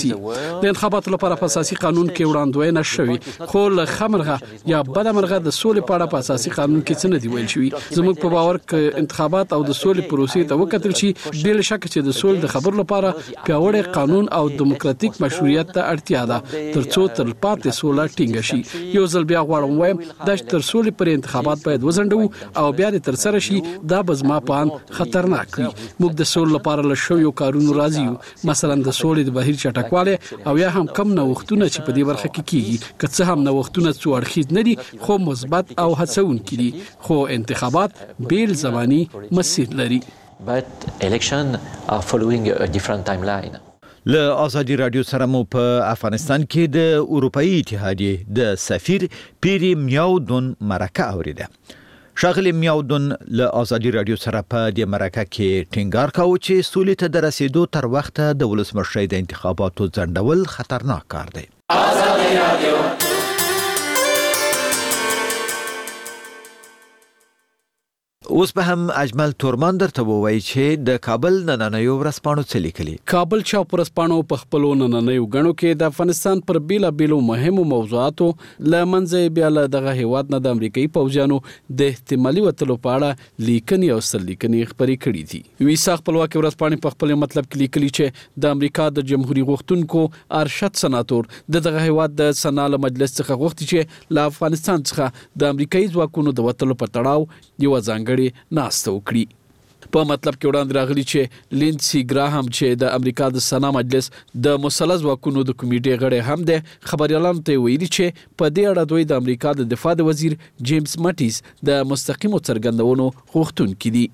د انتخاباتو لپاره په اساسي قانون کې وړاندوینه شوې، خو له خمرغه یا بدمرغه د سولې په اړه په اساسي قانون کې څه نه دی ویل شوی. زموږ په باور کې انتخابات او د سولې پروسې ته وکتل شي، بل شک چې د سولې د خبرو لپاره پیاوړی قانون او دیموکراتیک مشروعیت ته اړتیا ده ترڅو تلپاتې سوله ټینګه شي. یو ځل بیا غواړم وایم د تر سولې پر انتخابات باید وزندو او بیا د تر سره شي، دا به زما په ان خطرناک وي. موږ د سولې لپاره له شویو کارونو راضي یو، مثلا د سولې د بهیر چټکواله او یا هم کم نوښتونه چې په دې برخه کې کیږي. که څه هم نوښتونه څو اړخیز نه دي خو مثبت او هڅونکي دي، خو انتخابات بیل زماني مسیر لري. But election are following a different timeline. له آزادي رادیو سره مو په افغانستان کې د اروپאי اتحادیې د سفیر پیری میاودون مرکه اوریده. شاغلی میاودون له آزادي رادیو سره په دې مرکه کې ټینګار کاوه چې سولې ته د رسیدو تر وخته د ولسمشرۍ د انتخاباتو ځنډول خطرناک کار دی. آزادي رادیو اوس به هم اجمل تورمان درته ووایي چې د کابل نننیو ورځپاڼو څه لیکلي. کابل چاپ ورځپاڼو په خپلو نننیو غنو کې د افغانستان پر بیلابیلو مهمو موضوعاتو لمنځه بیا له دغه هیواد نه د امریکایي پوځیانو د احتمالي وتلو په اړه لیکنې او سرلیکنې خپرې کړې دي. ویسا خپلواکي ورځپاڼې په خپل مطلب کې لیکلي چې د امریکا د جمهوریت غوښتونکو ارشد سناتور دغه هیواد د سنال مجلس څخه غوښتي چې له افغانستان څخه د امریکایي ځواکونو د وتلو په تړاو یو ځانګړی ناسته وکړي. په مطلب کې وړاندې راغلي چې لینسي ګراهام چې د امریکا د سنا مجلس د مثلث واکونو د کمیټې غړی هم دی، خبريالانو ته ویلي چې په دې اړه دوی د امریکا د دفاع د وزیر جیمز مټیس د مستقیمو څرګندونو غوښتونکي دي.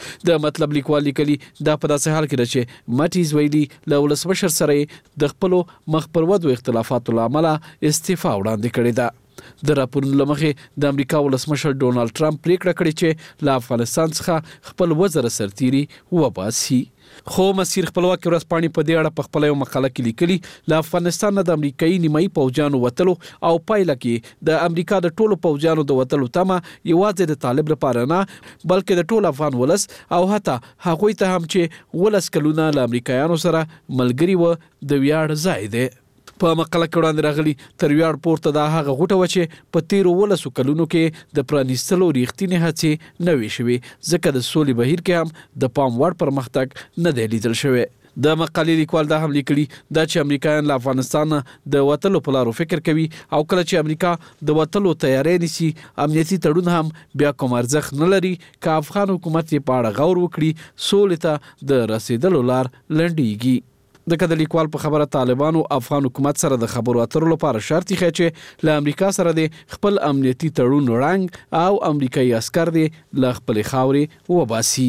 د مطلب لیکوال لیکلي دا په داسې حال کې چې مټیز ویلي له ولسمشر سره د خپل مخ پر ودو اختلافاتو لامل استعفا وړاندې کړې ده. د راپورونو لمخې د امریکا ولسمشر ډونالد ټرمپ پریکړه کړې چې له افغانستان څخه خپل وزیر سرتیري وباسي. خو مسیر خپلواکي ورځپاڼې په دې اړه په خپل یو مقاله کې لیکلي له افغانستان نه د امریکایي نیمایي پوځیانو وتلو او پایله کې د امریکا د ټولو پوځیانو د وتلو تمه یوازې د طالب لپاره نه بلکې د ټول افغان ولس او حتی هغوی ته هم چې ولس کلونه له امریکایانو سره ملګري و د ویاړ ځای دی. په مقاله کې وړاندې راغلي تر ویاړ پورته دا هغه غوټه و چې په تیرو 13 کلونو کې د پرانیستلو ریښتینې هڅې نه وي شوې، ځکه د سولې بهیر کې هم د پام وړ پرمختګ نه دی لیدل شوی. د مقالې لیکوال دا هم لیکلي دا چې امریکایان له افغانستان د وتلو په لارو فکر کوي او کله چې امریکا د وتلو تیاری نیسي امنیتي تړون هم بیا کوم ارزښت نه لري که افغان حکومت یې په اړه غور وکړي سولې ته د رسیدلو لار لنډیږي. د لیکوال په خبره طالبانو افغان حکومت سره د خبرو اترو لپاره شرط یې چې له امریکا سره د خپل امنیتي تړون رنګ او امریکایي عسكر د له خپل خاورې وباسي.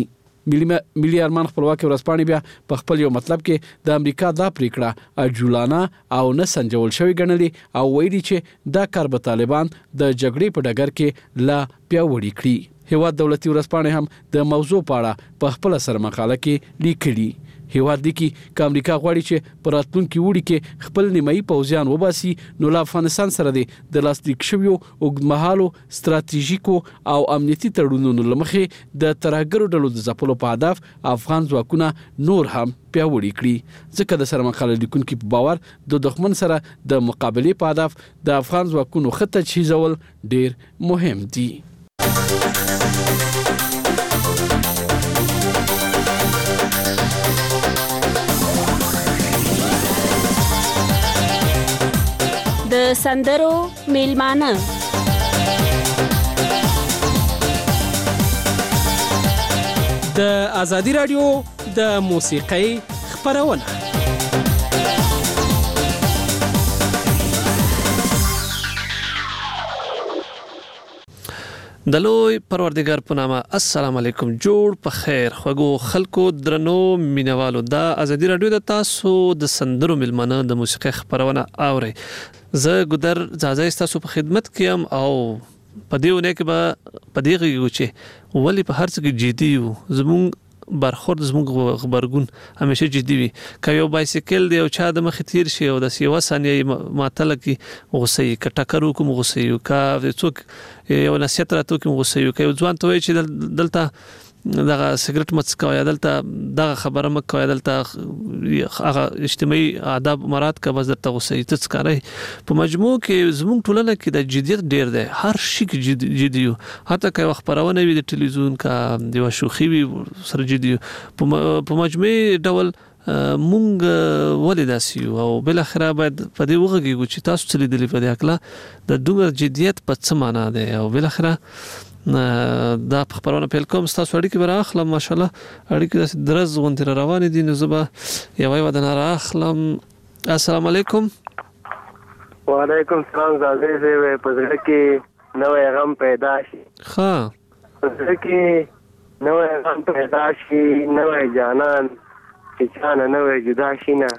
ملي ارمان خپلواکي ورځپاڼې بیا په خپل یو مطلب کې د امریکا دا پریکړه عجولانه او نه سنجول شوی ګڼلې او ویلي چې دا کار به طالبان د جګړې په ډګر کې لا پیاوړي کړي. هیواد دولتي ورځپاڼې هم د موضوع په اړه په خپل سر مقاله کې لیکلي. هیواد دی کې که امریکا غواړي چې په راتلونکي وړي کې خپل نیمایي پوځیان وباسي نو له افغانستان سره د لاسلیک شویو اوږدمهالو ستراتیژیکو او امنیتي تړونونو له مخې د ترهګرو ډلو د ځپلو په هدف افغان ځواکونه نور هم پیاوړي کړي، ځکه د سرمقاله لیکونکي په باور د دښمن سره د مقابلې په هدف د افغان ځواکونو ښه تجهیزول ډیر مهم دي. د سندرو میلمانه د آزادي رادیو د موسیقۍ خپرونه. د لوی پروردګار په نامه السلام علیکم. جوړ په خیر خوږو خلکو درنو مینوالو، د آزادي رادیو د تاسو د سندرو میلمانه د موسیقۍ خپرونه اوري. زه ګودر ځاځي تاسو په خدمت کې ام او په دې ونه کې به په دې غوږ چې ولی په هر څه کې جدي یو زموږ برخورد زموږ خبرګون همیشه جدي وي. که یو بایسیکل دی او چا د مخې تیر شي او د یوه ثانیې معطله کې غوسه یي، که ټکر وکړو غوسه یو، که څوک یو نصیحت راته وکړي غوسه یو، که یو ځوان ته وایي چې دلته دغه سیګریټ مڅکو یا دلته دغه خبره مکو یا دلته هغه اجتماعي آداب مراد کا بس درته غوسه تڅکاري په مجموع کې زموږ ټولنه کې د جديت ډیر دی هر شي کې جدي یو حتی که خبرونه وي د ټلویزیون کا د شوخي وي سره جدي په مجموعي ډول مونږ ولې داسي او بل اخره باید په دې وګورئ چې تاسو څه لیدلی په دې اکلا د دومره جديت په څه معنا ده او بل اخره دا خبرونه پیل کوم تاسو اړیکې بر اخلم ماشاءالله اړیکې د درز غونډه روان دي نو زبا یوه ودان را اخلم السلام علیکم وعلیکم السلام زازه زه په ځکه کې نوې غم پیدا شي ها په ځکه کې نوې غم پیدا شي نوې جانان چې چانه نوې جدا شي نه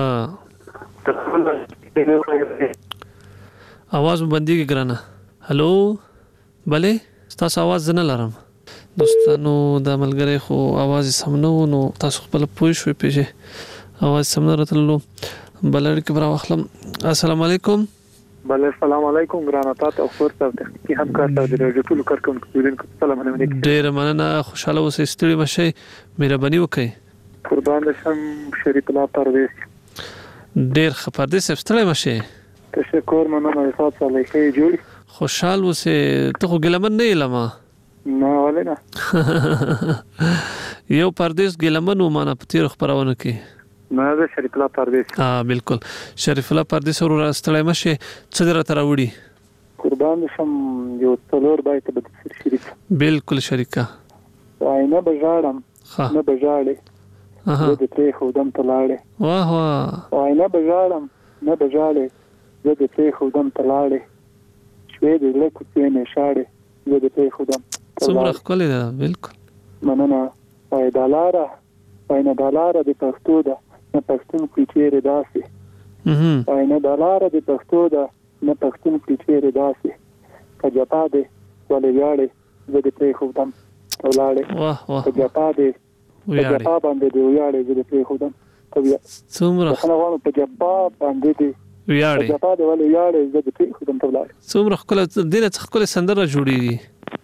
आवाज بندي ګرانه هالو بله تاسو आवाज نه لرم دوستانو د ملګری خو आवाज سم نه و نو تاسو خپل پوه شوي پیژه आवाज سم نه راتللو بلر کې برا واخلم السلام علیکم بله السلام علیکم ګرانه تاسو او خور تاسو تخنیکی همکار تاسو د رادیو ټول کارکونکو سلام علیکم ډیر مننه خوشاله اوسئ ستړي مشئ مهرباني وکړئ قربان شم شریف الله پرویز ډیر خبردار ستړي مشئ تشکر مننه تاسو علیکي جوړ خوشحال وسه ته خو ګلمن نه لما نه ولې نه یو پردیس ګلمن و معنا پتیر خبرونه کې نه زه شریف الله پردیس بالکل شریف الله پردیس ور راستلای مشه څه درته راوړي قربان شم یو څلور بایت به شریک بالکل شریکا نه بجاړم نه بجاړې زه د ته خودم تلاړې واه واه نه بجاړم نه بجاړې زه د ته خودم تلاړې د لکه په نشاړې زه د ته خودم څومره خپل ده بالکل مننه وای دلاره وای نه دلاره د پښتو ده نه پښتون کلچر داسې وای نه دلاره د پښتو ده نه پښتون کلچر داسې کجپا ده ولې یاړې زه د ته خودم ولاړې واه واه کجپا ده کجپا باندې دی یاړې زه د ته خودم څومره خو نه په جپا باندې دی ویاړې جپا دی ولې یاړې زه د ته خودم ولاړې څومره خپل دینه څخه خپل سندره جوړیږي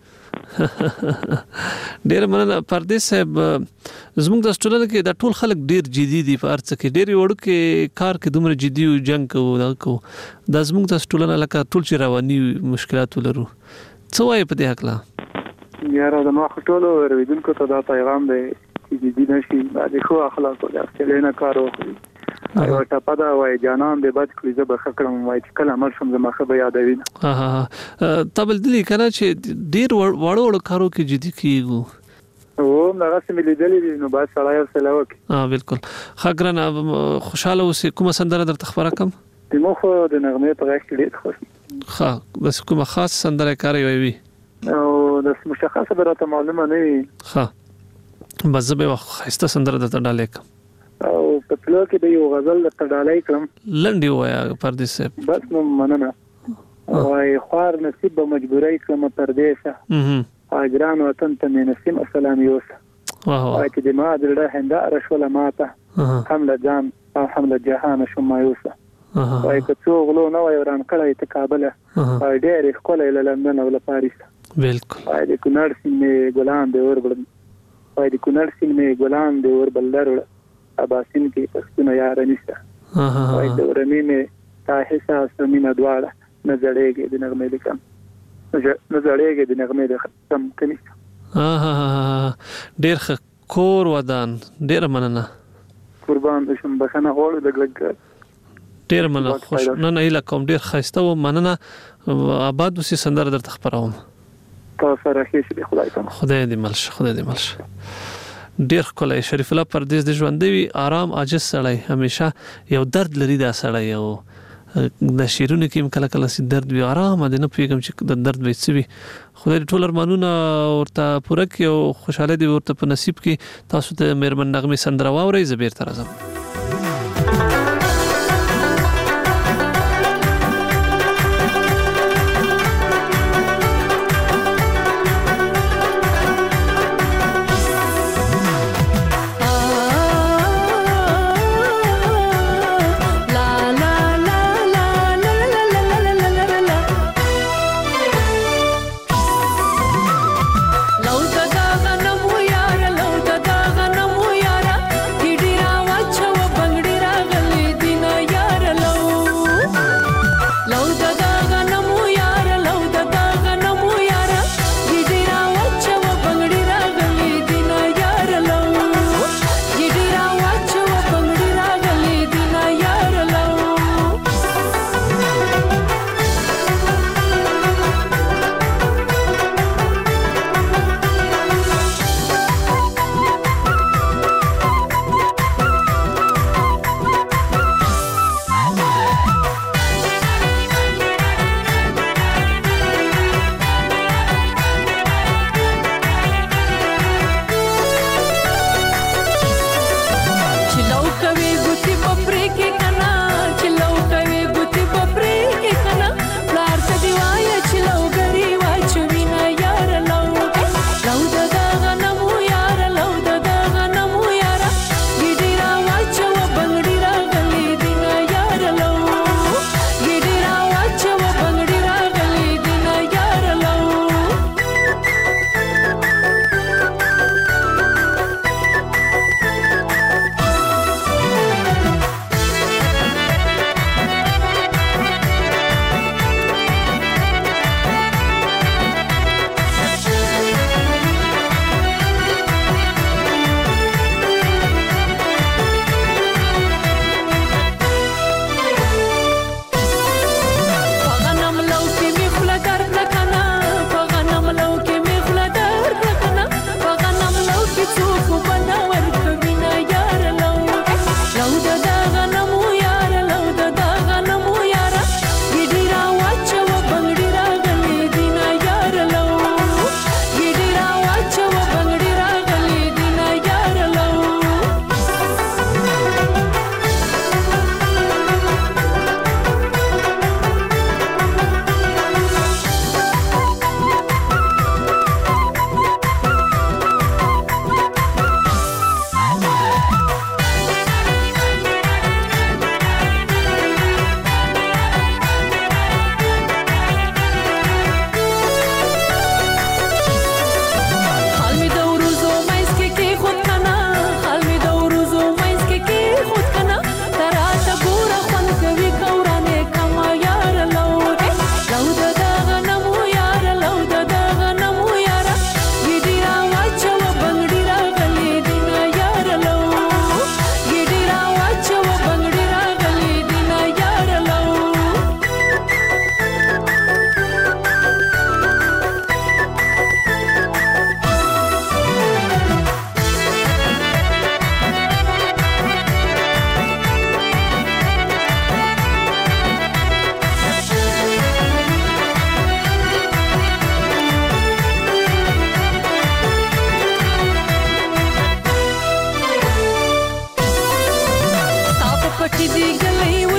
ډیر مننه پردیس صاحب زموږ د ټولنې کې د ټول خلک ډیر جدي دي په ارڅ کې ډیر وړو کې کار کې دومره جدي او جنگ کوو دا زموږ د ټولنې لکه ټول چې رواني مشکلات ولرو څه وایي په دې حق یاره د ما ټولو ورېدونکو ته دا پیغام دی چې جدي نشي د خو اخلاق او د اصلي نه کار وکړي او ټاپا دا وای جانان به بد کړی زه به خکړم وای چې کله مر شم زما خبر یادوي تبل دلی کنه چې ډیر وړو کارو کې جدي کیږي او هغه سم لیدلې نو با سړی سره وکي بالکل خګرنه خوشاله اوسې کومه سندره درته خبره کم دمو خو د نغمه په غږ کې ډیر خوښ ها د کومه خاص سندره کاری وي او د مشخصه براته معلومه نه وي ها بس به خسته سندره درته ډالې کم او په پلو کې به یو غزل درته ډالې کړم لنډي وایا پردیس صاحب بس نو مننه وای خوار نصیب به مجبورای کړم پردیسه اجران وطن ته نسیم السلام یوسف وای چې د ما دلته هنده رشوله ماته حمله جان او حمله جهان شم یوسف وای که څو غلو نو وران کړی ته کابل وای ډېر خپل له لندن او له پاریس بالکل وای د کونړ سیمې ګلان دی اور بل وای د کونړ سیمې ګلان دی اور بل درول اباسین کې پښتون یار نشته وای د ورمینه تا حساس مینه دواړه نظرېږي د نغمې لیکم نظرېږي د نغمې د ختم کني ډېر کور ودان ډېر مننه قربان شم بخنه غوړ د ګلګ ډېر مننه خوش نه اله کوم ډېر خسته و مننه آباد وسې سندره درته خبروم تاسو سره هیڅ خدای ته خدای دې ملش ډیر کولای شریف الله پردیس د ژوندوي آرام عاجز سړی همیشه یو درد لري دا سړی یو د شیرونو کې کله کله سي درد وي آرام دې نه پیګم چې د درد وي سوي خدای ټول ارمانونه ورته پوره کړي او خوشاله دي ورته په نصیب کې تاسو ته مهربان نغمه سندره واوري زبیر تر ازم لو تداغ نمو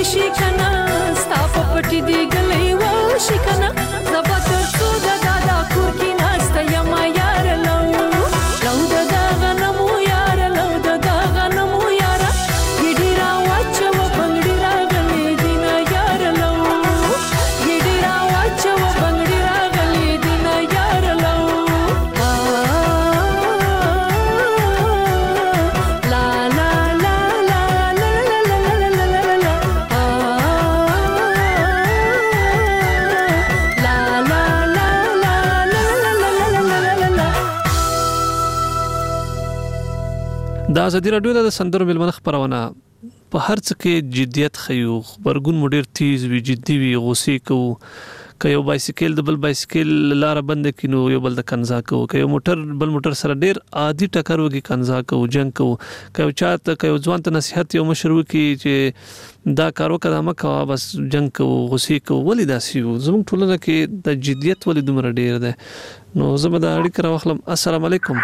شي کنه ستا په پټي دی ګلې و شي کنه زبا تر څو د دادا کور کې ناسته یم یار لو د دغه نمو یار لو د دغه نمو یار ګډي را واچو بنګړي راغلي دینا یار لو ګډي را واچو بنګړي راغلي دینا یار لو د ازادي رادیو د سندرو ملمنه خبرونه په هر څه کې جديت خيو خبرګون مډیر تیز وی جدي وی غوسه کو که یو بایسیکل د بل بایسیکل لار بند کینو یو بل د کنزا کو که یو موټر بل موټر سره ډیر عادي ټکر وږي کنزا کو جنگ کو که چاته که ځوان ته نصيحت یو مشرو کی چې دا کارو کدامه کا بس جنگ کو غوسه کو ولې داسي زموږ ټولنه کې د جديت ولې دومره ډیر ده نو زه به دا اړیکه راوخلم السلام علیکم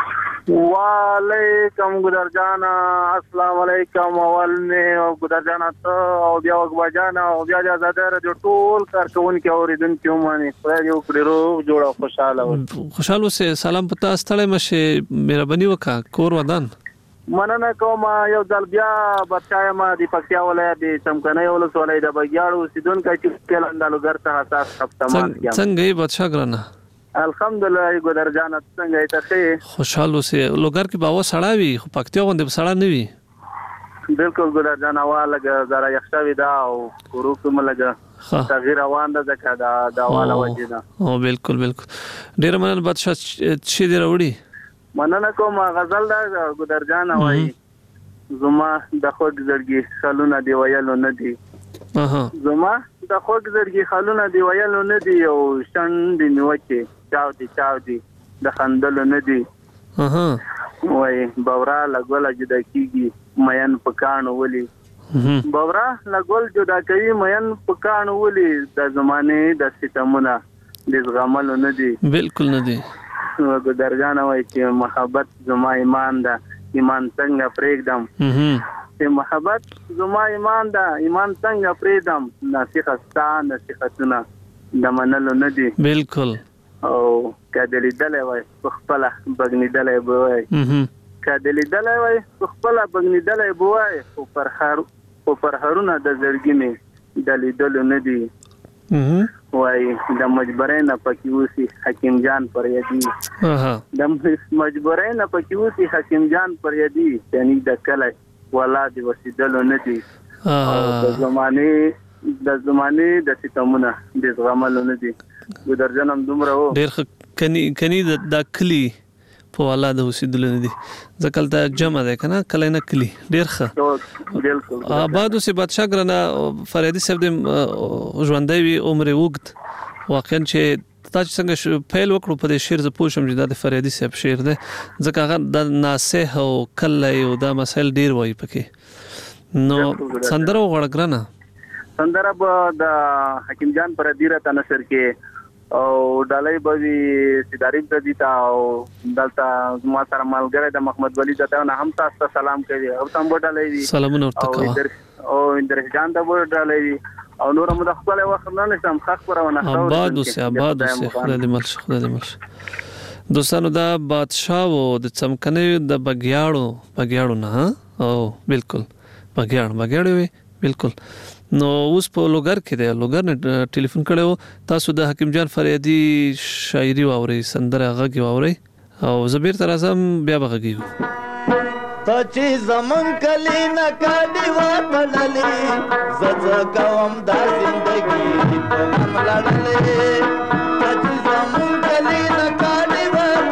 وعلیکم ګدر جان السلام علیکم اول نه او ګدر جان ته او بیا وګ جان او بیا د آزاد رادیو ټول کارکونکو اوریدونکو باندې خدای یو کړو جوړه خوشاله اوسه سلام پتا ستړی مشه مهرباني وکړه کور ودان مننه کوم یو ځل بیا بچای ما د پکتیا ولایت د چمکنه ولسوالۍ د بګیاړو سیدونکو چې کلاندالو ګرته حساس خپتمان څنګه بچا ګرانه الحمدلله ګدر جان څنګه ته خوشاله اوسه لوګر کې باور سړاوي خو پکتیا غونډه سړا نه وي بالکل ګدر جان واله زرا یخشاوي دا او ورو کوم لګه تغییر روان ده ځکه دا واله وجیدا او بالکل ډیر مننه بادشاہ چې دی راوړي مننه کوم غزل دا ګدر جان وای زما د خوږ زړګي خلونه دی ویلو نه دی زما د خوږ زړګي خلونه دی ویلو نه دی او شند نیوکه چاو دی د خندلو نه دی وای باورا لګول جدا کیږي مېن پکانو ولي باورا لګول جدا کوي مېن پکانو ولي د زمانه د ستمونه د زغملو نه دی بالکل نه دی نو درجانه وای چې محبت زما ایمان ده ایمان څنګه پرېږدم چې محبت زما ایمان ده ایمان څنګه پرېږدم نصيحتونه د منلو نه دی بالکل او کدلی دلې وای خپل بغنی دلې بوای کدلی دلې وای خپل بغنی دلې بوای او پرهرونه د زړګینه دلې دلو نه دی وای د مجبرین پکې وسی حکیم جان پر یدی د مجبرین پکې وسی حکیم جان پر یدی یعنی د کله ولادي وسیدلو نه دی د زمانه د ستمونه د زغملو نه دی ګدر جنم دومره و ډیر کني د کلی په اولاد وسیدلو نه دی ځکه ته جمع ده کنه کله نه کلی ډیر ښه بالکل آباد اوسه بادشاہ ګرانه فريدي صاحب د ژوندۍ وي عمر وګد واقعا چې تاسو څنګه فعال وکړو په دې شعر ز پوښم چې د فريدي صاحب شعر ده ځکه هغه د ناسه او کله یو د مسائل ډیر وای پکې نو سندره وغړګرنه سندره به د حکیم جان پر دیره تنشر کې او ډالۍ به سیداری د دیتا او دلته ما سره ملګری د محمد ولی ته نه هم تاسو سلام کوي او تم به ډالۍ سلامونه ورته او اندرش جان ته به ډالۍ او نور هم د خپل وخت نه نشم خاص پرونه آباد اوسه خدای دې مرش دوستانو دا بادشاہ وو د چمکنه د بګیاړو نه او بالکل بګیاړو وي بالکل نو اوس په لوګر کې دی لوګر نه ټلیفون کړو تاسو د حکیم جان فریدي شاعري واوري سندره غږی واوري او زبیر تر اعظم بیا بغږیو ته چې زمون کلی نه کډي وټللې زړه کوم د زندګي په ملړلې ته چې زمون کلی نه کډي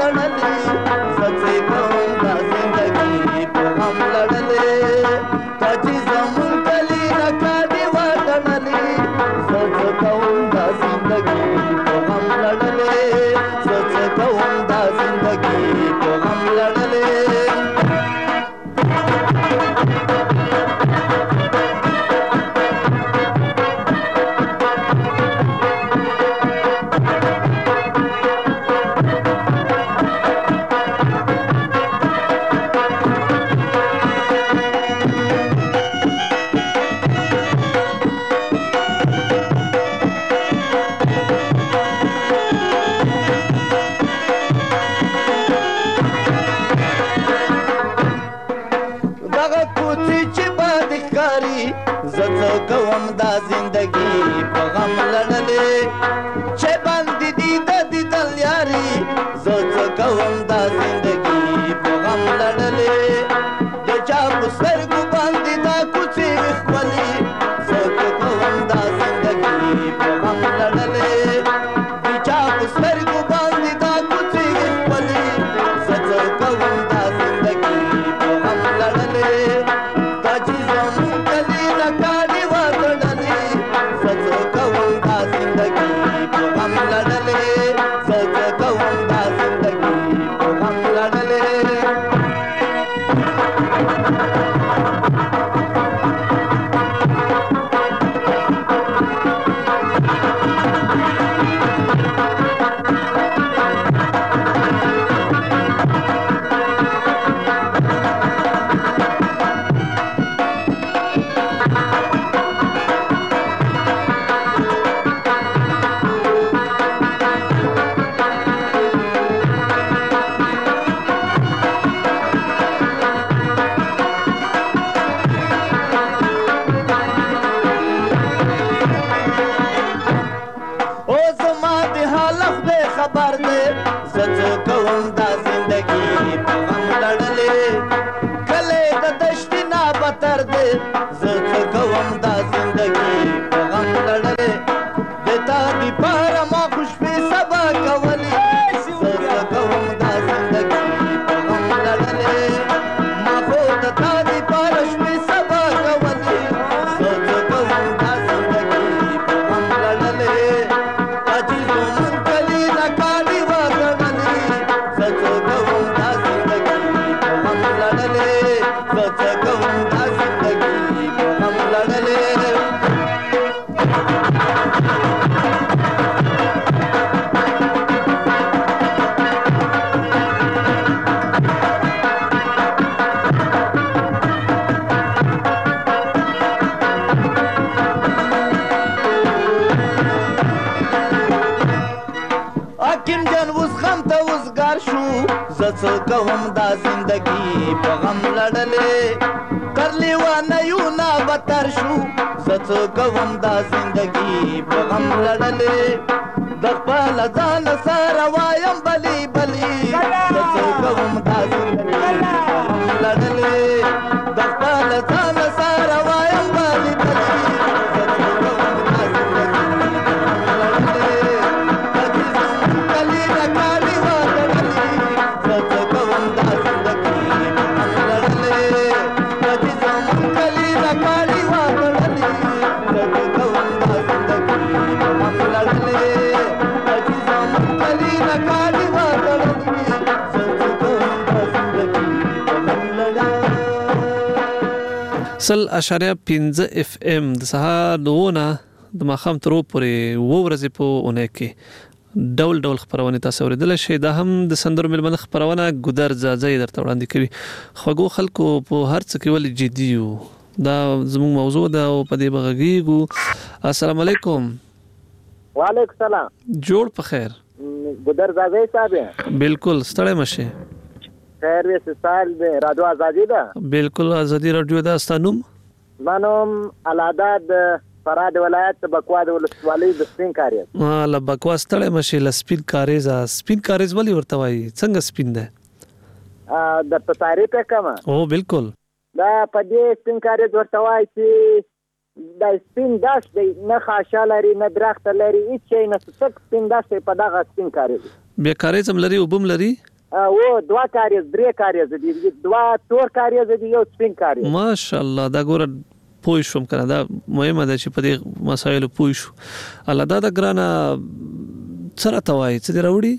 وټللې زړه کوم د زندګي په ملړلې ته چې زمون کلی نه کډي وټللې زړه کوم د زندګي په ملړلې زړه کوم د زندګي په ملړلې کوم دا زندگی په غم لړلې چې باندې دي د دیدل یاري زه څه کوم دا زندگی په غم لړلې د چا په سترګو باندې دا کوڅې ښکلې زه څه کوم دا زندگی په غم لړلې د چا په سترګو باندې دا کوڅې ښکلې زه څه کوم دا زندگی په غم لړلې دا چې زموږ کلي نه کاڼي وتړلې زه څه کوم دا زندگی په غم لړلې زه څه کوم دا زندگی په غم لړلې خبر دے زڅ کوم دا زندگی په غم لړلې کله د دشتي نه بتر دے زڅ کوم دا زندگی په غم لړلې د تا دی پر ما خوش په سبا کولی زڅ کوم دا زندگی په غم لړلې ما خو د تا دی پر شپې سبا کولی زڅ کوم دا زندگی په غم لړلې اجي زمون کلی نه کاڼي وتړلې زڅ کوم دا زندگی په غم لړلې زڅ کوم دا زندگی په غم لړلې حکیم جان اوس غم ته اوسګار شو زه څه کوم دا زندگی په غم لړلې تر لیوانیو نه بتر شو زه څه کوم دا زندگی په غم لړلې د خپل ځان سره وایم بلی بلی زه څه کوم دا زندگی په غم لړلې د خپل ځان سره وایم بلی بلی زه څه کوم دا زندگی په غم لړلې کلی نه کاڼي وتړلې زه څه کوم دا زندگی په غم لړلې چې زموږ کلی نه کاڼي وتړلې زه څه کوم دا زندگی په غم لړلې چې زموږ کلی نه کاڼي وتړلې زه څه کوم دا زندگی په غم لړلې 100.5 FM د سهار 9 نه د ماښام تر پورې ورځې په اونۍ کې ډول ډول خبرونه تاسو اوریدل شئ دا هم د سندرو ملمنه خبرونه ګودر ځای درته وړاندې کوي خوګو خلکو په هر څه کې ول جدي یو دا زموږ موضوع ده او په دې بغږیږو السلام علیکم وعلیکم السلام جوړ په خیر ګودر ځای صاحب بالکل ستړی مشه خیر وې سال به رادیو ازادي ده بالکل ازادي رادیو ده ستانوم منوم علاداد فراد ولایت بکوا د ولسوالۍ د سپین کاریز له بکوا ستړی مشه له سپین کاریز ولی ورته وایي څنګه سپین ده د تعریف کما او بالکل دا په دې سپین کاریز ورته وایي چې د سپین داش دی نه خاصه لري نه درخت لري هیڅ شي نه څه سپین داش په دغه سپین کاریز بیا کاریز هم لري او بم لري او دوا کاریز درې کاریز دي دوا تور کاریز دي یو سپین کاریز ماشاءالله دا ګوره پوه شوم کنه دا مهمه ده چې په دې مسایلو پوه شو الله دا د ګرانه سره توای چې راوړي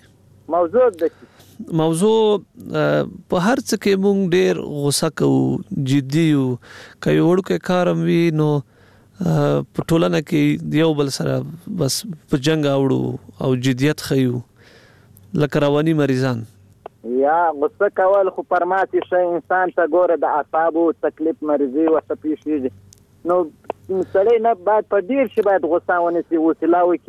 موضوع په هر څه کې مونږ ډېر غوسه کوو جدي یو کوي وړکه کارم وی نو په ټولنه کې یو بل سره بس په جنگ اوړو او جديت خيو لکه رواني مریضان یا غوسه کول خو پرماتي شي انسان ته ګوره د اعصابو تکلیف مرزي او تپیشي نو سړی نه باید په ډیر شي باید غوسه ونیسي وسیله وکړي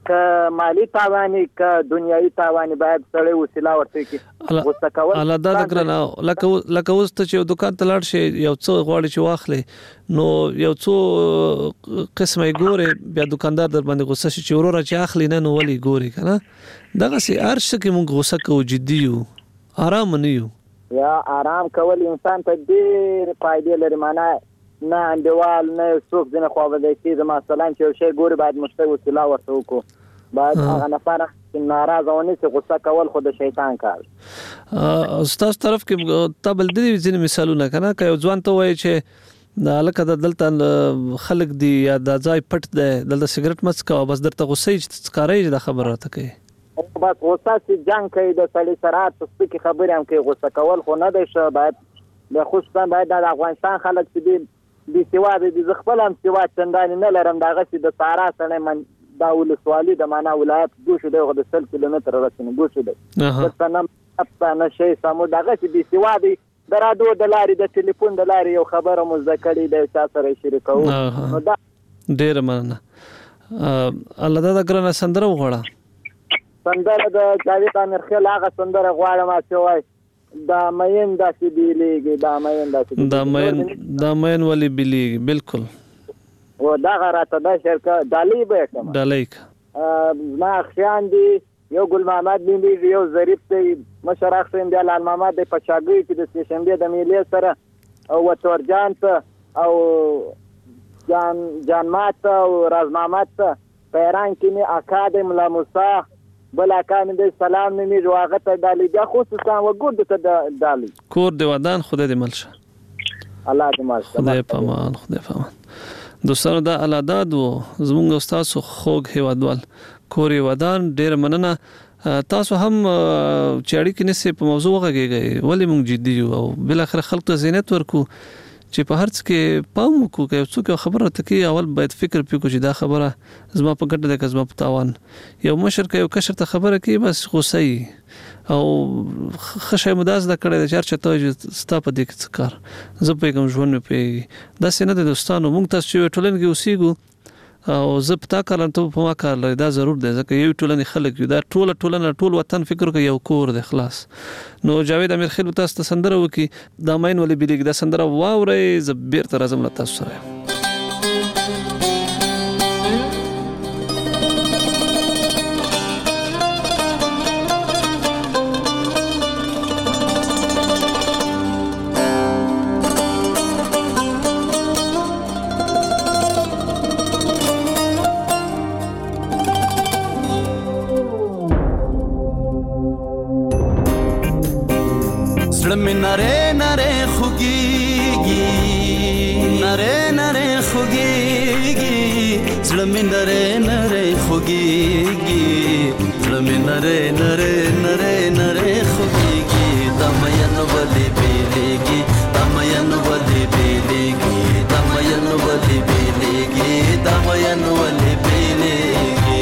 که مالی تاوانی که دنیایي تاوانی باید سړی وسیله ورته کړي غوسه کول الله دا ګرانه لکه اوس ته چې دکان ته لاړ شي یو څه غواړي چې واخلې نو یو څو قسمه ګوري بیا دکاندار در باندې غوسه شي چې وروره چې اخلي نه نو ولي ګوري کنه دغه سي ارش کې موږ غوسه کوو جدي یو آرام نه یو یا آرام کول انسان ته ډېر فائدې لري معنا نه انډیوال نه څوک ځنه خو به چې مثلا چې یو شی ګوري باید مشته وسیله ورته وکړو باید هغه نفر ناراضه ونی چې غوسه کول خو د شیطان کار استاد طرف کې تبل دي ځینې مثالونه کنه که یو ځوان ته وایي چې د الکه د دلته خلک دی یا د ځای پټ دی دلته سیګریټ مسکا بس درته غوسه ښکاري د خبره راته کوي بس غوسه چې جنگ کوي د سړي سره تاسو کې خبرې هم کوي غوسه کول خو نه دی شه باید د خصوصا باید د افغانستان خلک چې دي سیوا دي ز خپل هم سیوا چندانې نه لرم دغه چې د سارا سره من دا ولسوالي د معنا ولایت ګوشو دی د 100 کیلومتر رسنه ګوشو دی څنګه شي سمو دغه چې دي سیوا دي د رادیو د لارې د ټلیفون د لارې یو خبره مذکرې د چا سره شریکو نو دا ډیر مننه الله دا ګرانه سندره وغواړه سندره د جاوید امیر خیل هغه سندره غواړم چې وای دا مین داسې بیلیږي دا مین ولی بیلیږي بالکل و دا غراته د شرکه دالی به کوم دالیک ما خیان دی یو ګل محمد بن دی یو ظریف دی مشرخ سیم دی لال محمد دی پچاګي چې د سیشنبه د میلې سره او تورجان ته او جان مات او راز محمد ته پیران کې می اکاد ملا موسی بلا کان دې سلام نمی واغه ته دالی دا خصوصا وګورد ته دالی کور دی ودان خدای دې ملشه الله دې ملشه خدای پامان دوستانو دا علاداد و زمونږ استاد خوږ هیوادوال کور ودان ډیر مننه تاسو هم چاړي کې نسې په موضوع غږیږئ ولی موږ جدي یو او بل اخر خلق ته زینت ورکو چې په هرڅ کې پام وکړو که څوک خبره تکي اول باید فکر وکړو چې دا خبره زما په ګټه ده که زما په تاوان یو مشر که یو کشر ته خبره کوي بس غوسه او خشه مداز د کړه د چارچ ته ستا په دې کې کار زه په کوم ژوند په دا سینه د دوستانو موږ تاسو چې ټولنه کې اوسېګو او زه پتا کارم ته په ما کار لري دا ضرور دی ځکه یو ټولنې خلک یو دا ټول وطن فکر کوي یو کور دی خلاص نو جاوید امیر خیل تاسو ته سندره وکي دا مین ولې بیلیږي دا سندره واورئ زه بیرته راځم له تاسو سره نره نره خوگیگی نره نره خوگیگی زلمی نره نره خوگیگی زلمی نره نره نره نره خوگیگی دمین ولی بیلیگی دمین ولی بیلیگی دمین ولی بیلیگی دمین ولی بیلیگی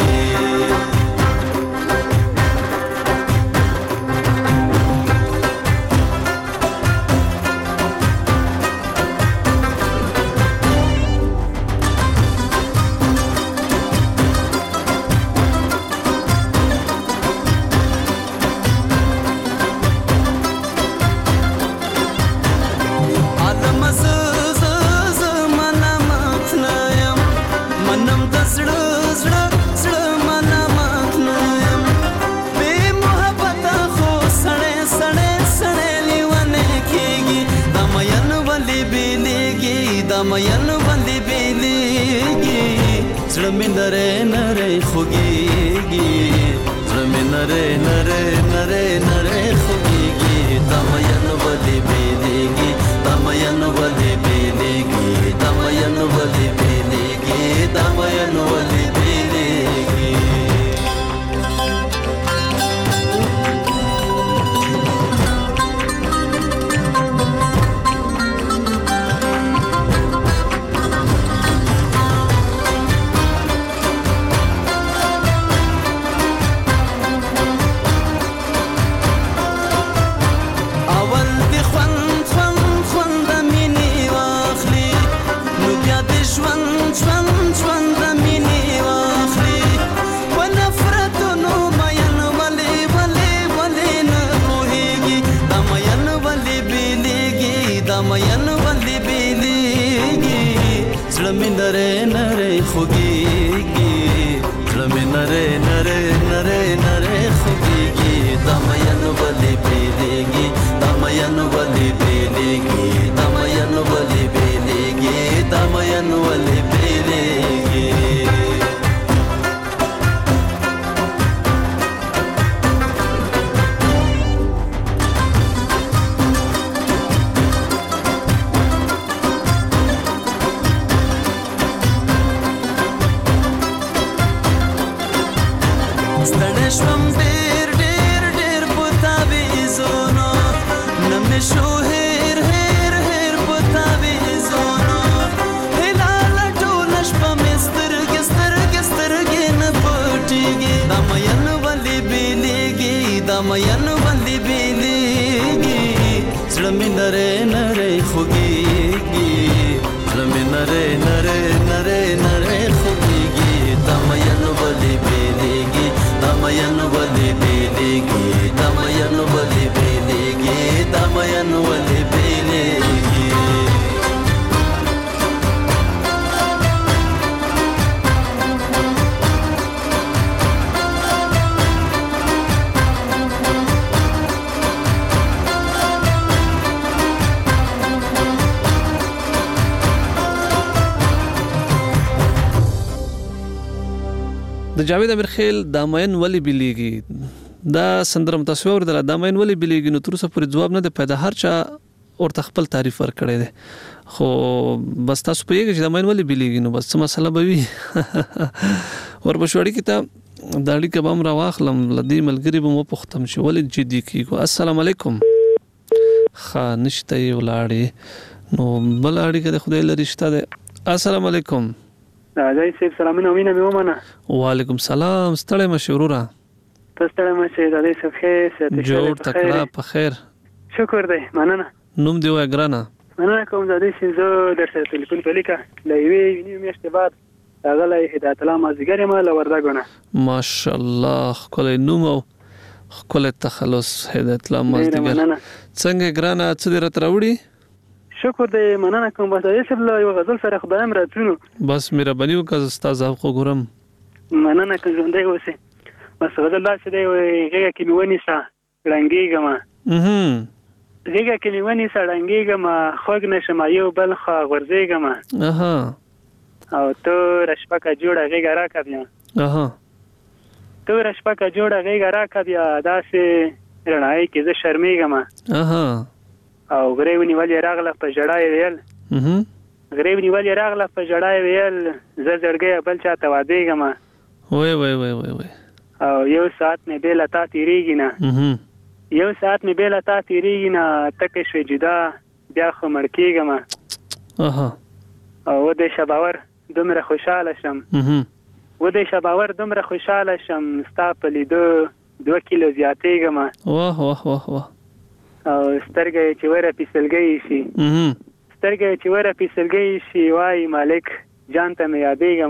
مین باندې بیلیږي زړه مې نری نری خوږیږي زړه مې نری نری نری نری خوږیږي دا مین باندې بیلیږي دا مین باندې بیلیږي دا مین باندې بیلیږي دا مین باندې بیلیږي خوږيږي زړه نره نره نره نره خوږيږي دمین ولې بیلېږي دمین ولې بیلېږي دمین ولې بیلېږي دمین ولې بیلېږي شوم ډېر ډېر ډېر پتا ویزونو نمې شو هېر هېر هېر پتا ویزونو هلال ټول شپه مې سترګې سترګې سترګې نه پټېږي دا مین ولې بیلېږي دا مین ولې بیلېږي زړه مې نری نری خوږېږي زړه مې نری نری نری نری خوږېږي دا مین ولې بیلېږي دمین ولې بیلېږي دمین ولې بیلېږي دمین ولې بیلېږي د جاوید امیرخیل دامین ولی بیلیږي دا سندره متاسو اوردل دامین ولی بیلیږي نو تر اوسه پورې جواب نه دی پیدا هر چا ورته خپل تعریف ورکړی دی خو بس تاسو پوهیږئ چې دامین ولی بیلیږي نو بس څه مسله به وي ورپسې اړیکې ته د اړیکې به هم راواخلم له دې ملګري به مو وپوښتم چې ولې جدي کېږو السلام علیکم ښه نشته یې ولاړې نو بله اړیکه د خدای لرې شته دی السلام علیکم راځئ صاحب سلامونه مینه مې ومنه وعلیکم سلام ستړی مه شې وروره ته ستړی مه شې راځئ صاحب ښې جوړ تکړه په خیر شکر دی مننه نوم دې ووایه ګرانه مننه کوم زادی صاحب زه در سره تلیفون په لیکه له یوې نیم میاشتې بعد راغلی هدایت الله مازدیګر یم له وردګو نه ماشاءالله ښکلی نوم او ښکلی تخلص هدایت الله مازدیګر څنګه ګرانه څه دې راته راوړي شکر دی مننه کوم بس دې سب له یو غزل سره خدایم راتلو بس مهرباني وکړه ستا ذوق وګورم مننه کوم ژوندی اوسې بس غزل داسې دی غېږه کې مې ونیسه ړنګېږم غېږه کې مې ونیسه ړنګېږم خوږ نه شم یو بل خوا غورځېږم او توره شپکه جوړه غېږه راکړه بیا توره شپکه جوړه غېږه راکړه بیا داسې رڼایي کې زه شرمېږم او غریب نیولې راغله په ژړا یې ویل غریب نیولې راغله په ژړا یې ویل زه زړګی بل چاته وادېږم وای وای وای وای او یو ساعت مې بې له تا تېرېږي نه یو ساعت مې بې له تا تېرېږي نه تکې شوې جدا بیا خو مړ کېږم او ودې شباور دومره خوشحاله شم ودې شباور دومره خوشحاله شم ستا په لیدو 2 کیلو زیاتېږم واه واه واه واه او سترګې چې وره پیسلګۍ شي سترګې چې وره پیسلګۍ شي وای مالک جان ته مې یادېږم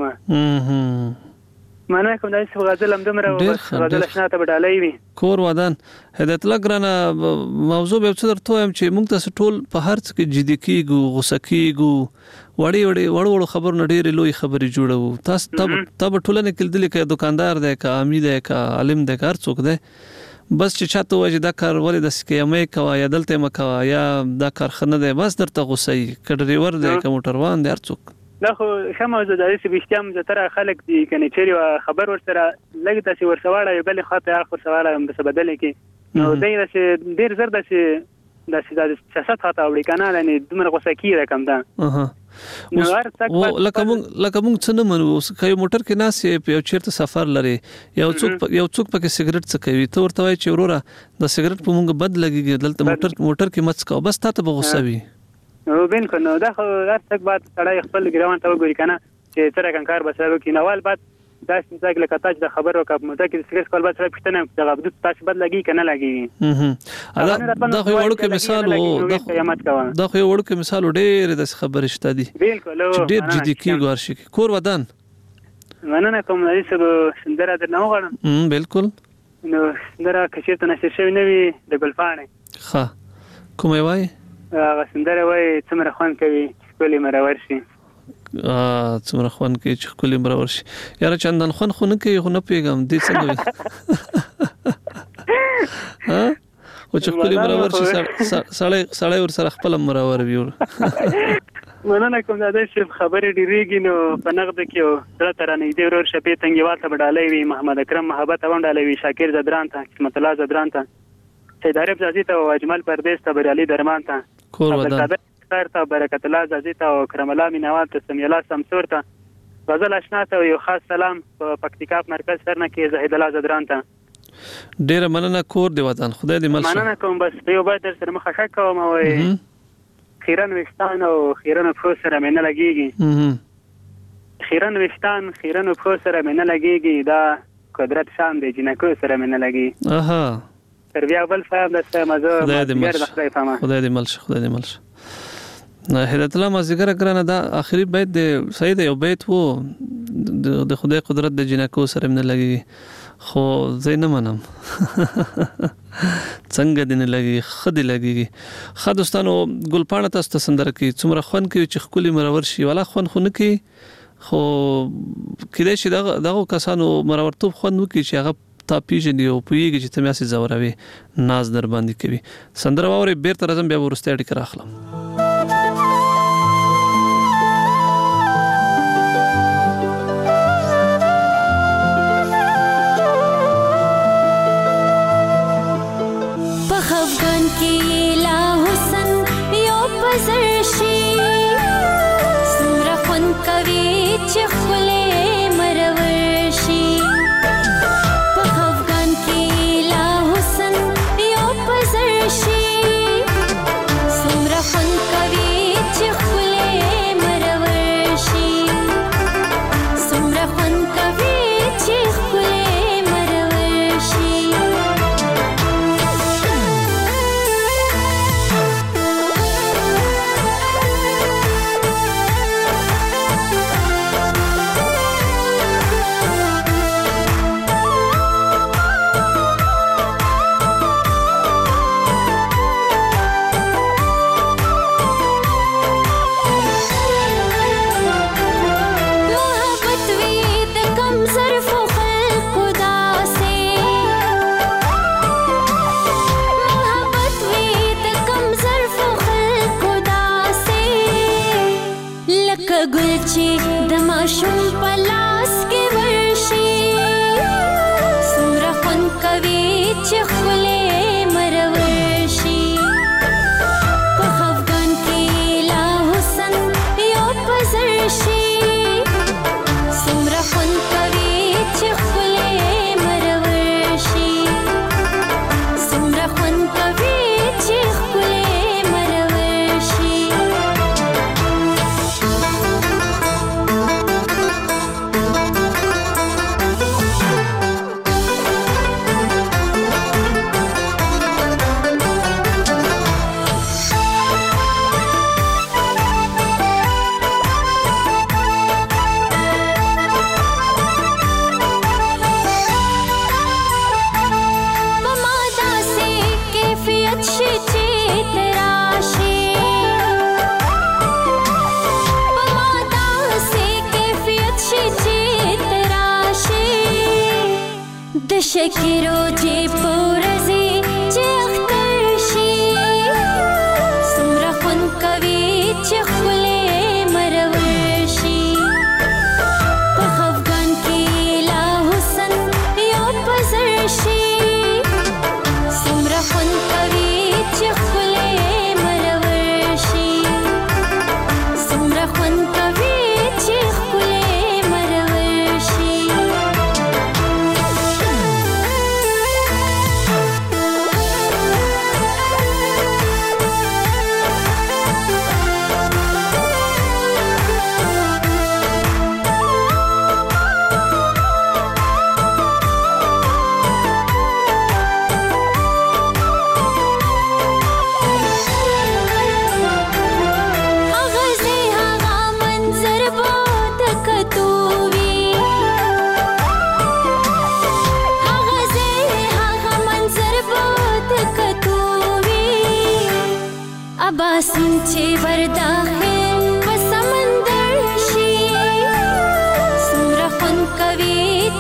مننه کوم داسې غزل هم دومره غزل اشنا ته به ډالۍ وي کور ودان هدایت الله ګرانه موضوع به څه درته وایم چې موږ تاسو ټول په هر څه کې جدي کېږو غوسه کېږو وړو خبرونه ډېرې لوی خبرې جوړوو تاسو ته به ټولنې کې لیدلې که دکاندار دی که عامي دی که عالم دی که هر څوک دی بس چې چاته وایي دا کار ولې داسې کوې یا مه کوه یا دلته مه کوه یا دا کار ښه نه دی بس درته غوسه وي که ډریور دی که موټروان دی هر څوک دا خو ښه موضوع ده داسې بېشتیا هم زیاتره خلک دي که نه چېرې خبر ورسره لږ داسې ورسه واړوي بلې خوا ته اړخ ورسه واړوي همداسې بدلې کړي نو دی داسې ډېر زر داسې سیاست خواته اوړي که نه یعنې دومره غوسه کېږي رقم ده لکه موږ څه نه منو که یو موټر کې ناست یې یو چېرته سفر لري یو څوک پکې سګرټ څکوي ته ورته وایي چې وروره دا سګرټ په موږ بد لګېږي دلته موټر کې مه څکوه بس تا ته به غوسه وي بالکل نو دا خو هر څوک باید سړی خپل ګریوان ته وګوري که نه چې څه رقم کار به سره وکړي نو اول باید داسې مثال لکه تا چې د خبر وکړه په موټر کې د سګرټ کول باید سړی پوښتنه وکړي دغه دود تاسې بد لګېږي که نه لګېږي دا خو یو وړوکی مثال و دا خو یو وړوکی مثال و ډېرې داسې خبرې شته دي چې ډېر جدي کېږو هر شي کې کور ودان مننه کوم عزیز صاحب سندره درنه وغواړم بالکل نو سندره که چېرته نشر شوې نه وي د ګلپاڼې ښه کومه یې وایي هغه سندره وایي څومره خوند کوي چې ښکلې مرور شي څومره خوند کوي چې ښکلي مرور شي. یاره چندان خوند خو نه کوي، خو نه پوهېږم دې څنګه وي خو چې ښکلي مرور شي سړی ورسره خپله مرور وي. مننه کوم دا دی چې خبرې ډېرېږي نو په نغده کې یو زړه ته رانږدې ورور شفیع تنګیوال ته به ډالۍ وي، محمد اکرم محبت ته به هم ډالۍ وي، شاکر زدران ته، قسمت الله زدران ته، سید عارف زازي ته او اجمل پردیس ته، بریالي درمان ته، عبدالقادر خیر ته، برکت الله زازي ته او کرم الله مینوال ته، سمیع الله سمسور ته، غزل اشنا ته یو خاص سلام په پکتیکا مرکز سرنه کې زهید الله زدران ته. ډېره مننه کور دی وطن، خدای دې مل شه. مننه کوم. بس یو باید در سره مخه ښه کوم وایي خیرن ویښتان او خیرن پښو سره مې نه لګېږي، خیرن ویښتان خیرن پښو سره مې نه لګېږي، دا قدرت شان دی جنکو سره مې نه لګي. تر بیا بل فهم دسته مزه خدای دې مل شه، خدای دې مل شه. هدایت الله مازیګر ګرانه دا آخري بیت دی صحیح دی، یو بیت وو د خدای قدرت د جنکو سره مې نه لګي، خو زه نه منم څنګه دې نه لګي، ښه دې لګېږي. ښه دوستانو ګلپاڼه تاسو ته سندره کوي، څومره خوند کوي چې ښکلي مرور شي، والا خوند خو نه کوي، خو کېدای شي دغو کسانو مرورتوب خوند وکړي چې هغه تا پیژني او پوهېږي چې ته مې هسې ځوروې، ناز در باندې کوي. سندره واورئ، بېرته راځم، بیا به وروستی اړیکه راخلم. شکرو چې پورزي چې اختر شي سمره خون کوي چې خله مرور شي په افغان کې لا حسن یو پزر شي سمره خون کوي چې خله مرور شي سمره خون کوي چې خله مرور شي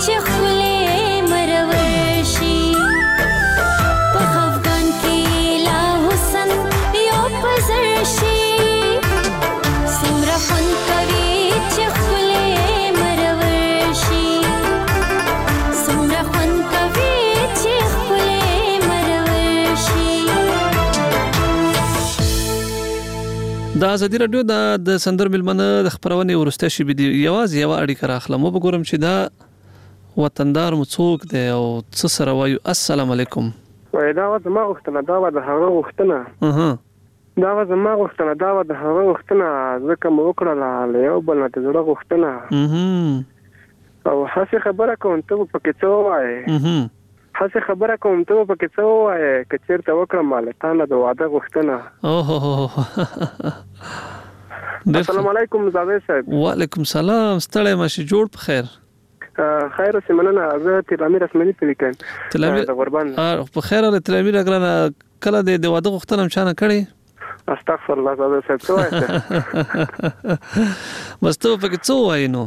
چې خولې مرورشي په خفګان کې لا حسن یو پزر شي څومره خوند کوي چې خولې مرورشي څومره خوند کوي چې خولې مرورشي. د ازادي رادیو د سندرو ملمنه د خبرونې ورسته شي بده یوازې یو اړیکه راخلم وګورم چې دا وطندار مو څوک دی او څه سره وایو. السلام علیکم. وای دا و زما غوښتنه دا و د هغه غوښتنه دا و زما غوښتنه دا و د هغه غوښتنه ځکه مو وکړله له یو بل نه د زړه غوښتنه او هسې خبره کوم ته به پکې څه ووایې هسې خبره کوم ته به پکې څه ووایې که چېرته وکړم له تا نه د واده غوښتنه. السلام علیکم زاویه صاحب. وعلیکم سلام. ستړی ماشي جوړ په خیر. خیر اوسې مننه. زه تلامیر اسمني په لیکم تلامیر د غربان په خیر له تلامیر اګرانه کله د واده غوښتنه هم چانه کړی. استغفر الله زاویه صاحب څه وایې بس ته پکې څه وایې نو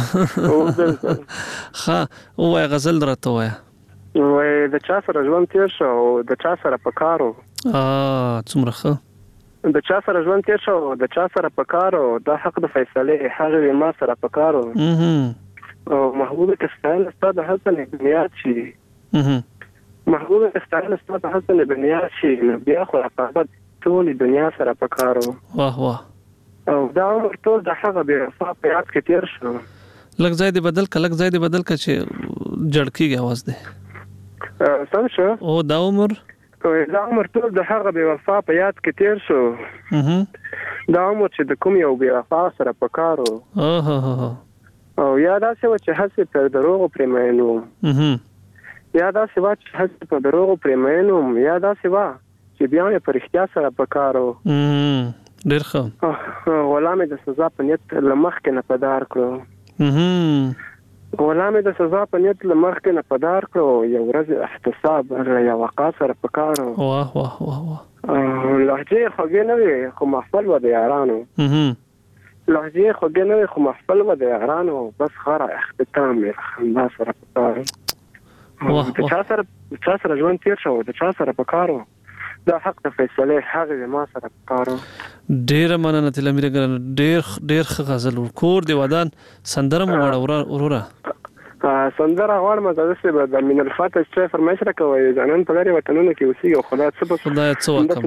ښه ووایه غزل راته ووایه. وای د چا سره ژوند تیر شو او د چا سره په کارو څومره ښه د چا سره ژوند تیر شو د چا سره په کارو دا حق د فیصلې هغه ما سره په کارو او محبوب کستان استاد حسن بنیاد شي محبوب کستان استاد حسن بنیاد شي بیا خو رقابت ټول دنیا سره په کارو. واه واه. او دا عمر ټول د هغه بې وفا په یاد کې تیر شو. لږ ځای دې بدل که چې جړ کېږي اواز دی. سم شو. او دا عمر ټول د هغه بې وفا په یاد کې تیر شو. دا عمر چې د کوم یو بې وفا سره په کارو او یا داسې و چې هسې پر دروغو پرې مین وم یا داسې و چې هسې پر دروغو پرې مین وم یا داسې و چې بیا مې په رښتیا سره په کارو. ډېر ښه. غلام د سزا په نیت له مخکې نه پدار کړو غلام د سزا په نیت له مخکې نه پدار کړو یو ورځ احتساب یا وقا سره په کارو. واه واه واه واه. لهجې خوږې نه وي خو محفل و د یارانو لهجې خوږې نه وي خو محفل و د یارانو بس خره اختتام یې خندا سره په کارو. د چا سره ژوند تیر شو د چا سره په کارو دا حق د فیصلې هغه ما سره په کارو. ډېره مننه تلامیر ګران. ډېر ښه غزل کور دی ودان سندره مو غواړه وروره. سندره غواړم داسې به د من الفاتح چې فرمایش راکوئ ځانان په لرې وطنونو کې اوسېږي او خدای څه وکړم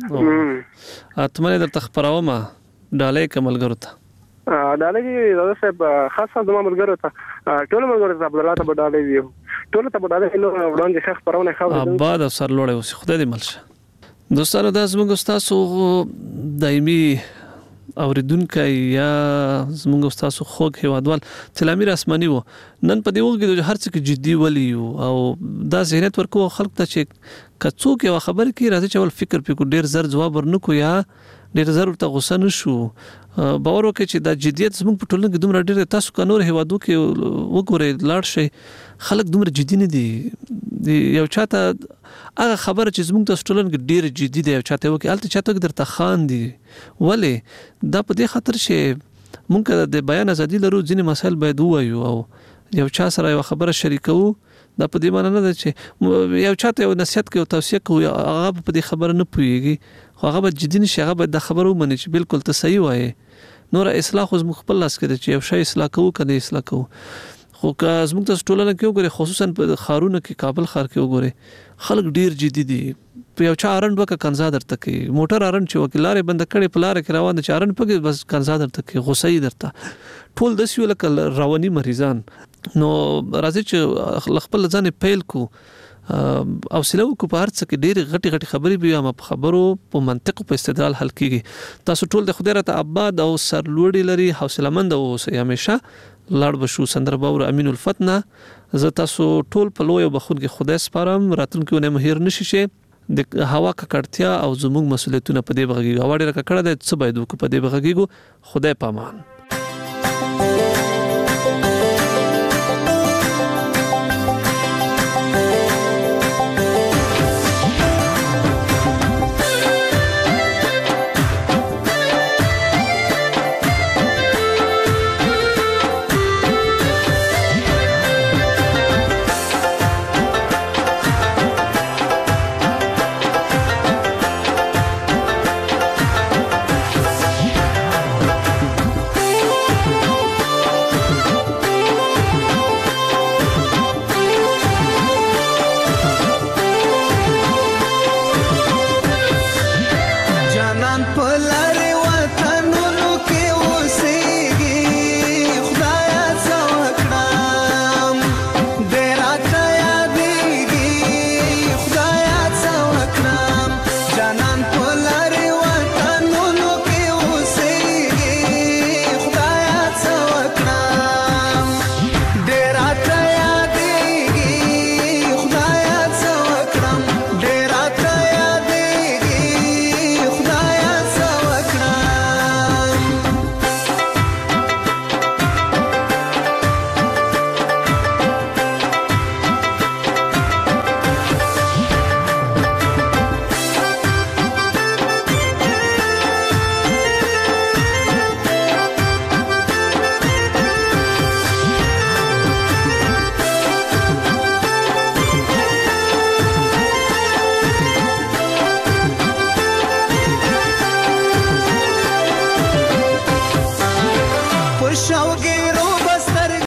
اتمنې درته خپرومه ډالۍ که ملګرو ته ډالۍ صاحب خاصه زما ملګرو ته ټولو ملګرو ته عبدالله ته به ډالۍ وي ټولو ته به ډالۍ وړاندې ښه خپرونه آباد او سرلوړی اوسي خدای دې مل شه. دوستانو دا زموږ ستاسو دایمي اوریدونکی یا زموږ ستاسو خوږ هیوادوال تلامیر اسماني و نن په دې وخت کې هر څه کې جدي ولي او دا ذهنیت ورکو خلک ته چې کڅوک یو خبر کې راځي چې ول فکر پکې ډیر زر جواب ورنکو یا ډیر زر ته غوسه نشو باور وکړي چې دا جديت زموږ په ټولنه کې دومره ډیر تاسو کنور هیوادو کې وګورئ لاړ شي خلک دومره جدي نه دي یو چاته هغه خبره چې زموږ د ټولنه کې ډیر جدي دی یو چاته وکړي الته چاته درته خان دي ولې دا په دې خاطر چې موږ د بیان ازادي لرو ځینې مسایل باید وایو او یو چا سره یو خبره شریکو دا په دې معنی نه ده چې یو چاته یو نصیحت کوي او توصیه کوي هغه په دې خبره نه پوهیږي خو هغه به جدي نشي هغه به د خبرو ومني چې بالکل ته صحیح وایې نور اصلاح خو زموږ خپل لاس کې دی چې یو شی اصلاح کوو که نه اصلاح کوو خو که زموږ تاسو ټولنه کې وګورئ خصوصا په ښارونو کې کابل ښار کې وګورئ خلک ډیر جدي دي په یو چا ارن وکه کنزا درته کوي موټر ارن چې وکیلاره بند کړي په لار کې روان دي چې ارن پکې بس کنزا درته کوي غوسه درته ټول د سیول کل رواني مریضان نو راځي چې خپل ځان پیل کو او سلو کو په هر څه کې ډېر غټي خبرې به ما په خبرو په منطق په استدلال حل کیږي تاسو ټول د خدای رته آباد او سرلوړي لري حوصله مند او همیشه لاړ بشو سندر باور امین الفتنه زه تاسو ټول په لوی بخون کې خدای سپارم راتلونکي ونه مهیر نشي شه د هوا ککړتیا او زموږ مسولیتونه په دې بغږی غواړي راکړه د څه باید وکړو په دې بغږی خدای پامان